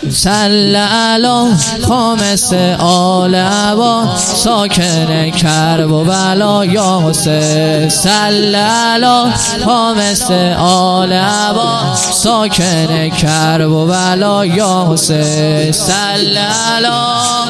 صل علی خامس آل عبا ساکن کرب و بلا یا حسین. صل علی خامس آل عبا ساکن کرب و بلا یا حسین. صل علی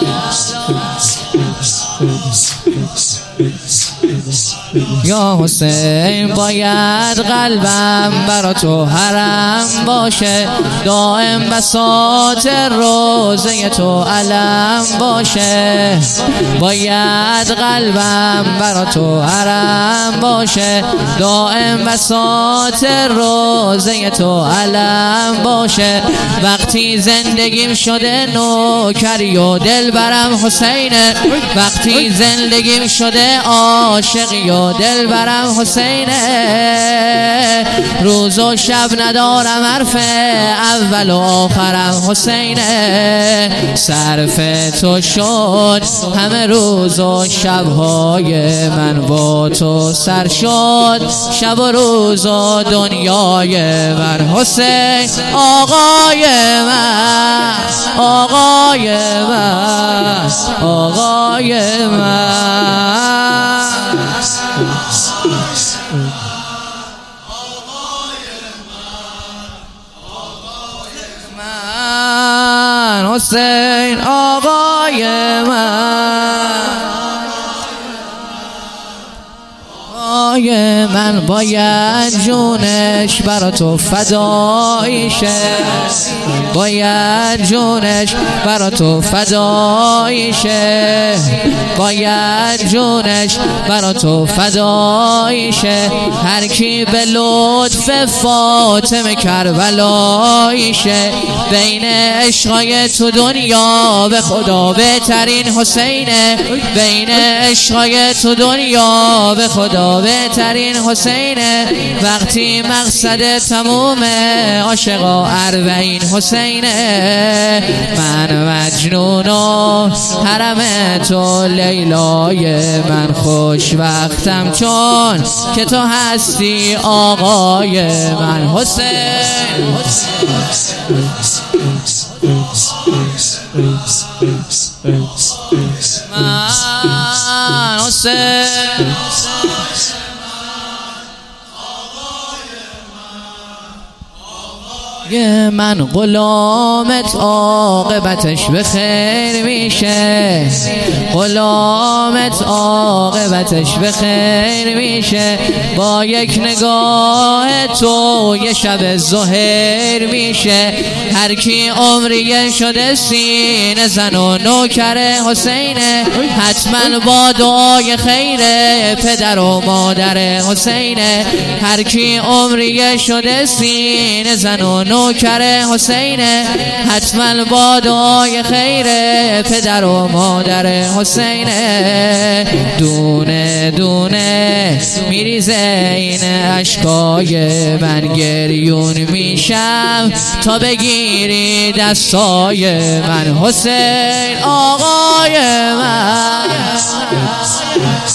یا حسین. باید قلبم برا تو حرم باشه، دائم بساط روزه تو علم باشه. باید قلبم برا تو حرم باشه، دائم بساط روزه تو علم باشه. وقتی زندگیم شده نوکری و دل برم حسینه، وقتی زندگیم شده عاشقی و دل برم حسینه. روز و شب ندارم حرف اول و آخرم حسینه. صرف تو شد همه روز و شبهای من، با تو سر شد شب و روز و دنیای من. حسین آقای من، آقای من، آقای من. حسین آقای من باید جونش برا تو فدایی شه، باید جونش برا تو فدایی شه، باید جونش برا تو فدایی شه. هر کی به لطف فاطمه کربلایی شه، بین عشقای تو دنیا به خدا بهترین حسینه، بین عشقای تو دنیا به خدا بهترین حسینه. وقتی مقصد تموم عاشقا اربعین حسینه. من مجنون و حرم تو لیلای من، خوش وقتم چون که تو هستی آقای من. حسین من حسین من غلامت عاقبتش به خیر میشه، غلامت عاقبتش به خیر میشه. با یک نگاه تو یه شب ظهر میشه. هر کی عمریه شده سینه زن و نوکر حسینه، حتما با دعای خیر پدر و مادر حسینه. هر کی عمریه شده سینه زن و نوکر حسینه، حتما با دعای خیر پدر و مادر حسینه. دونه دونه میریزه این اشکای من، گریون میشم تا بگیری دستای من. حسین آقای من،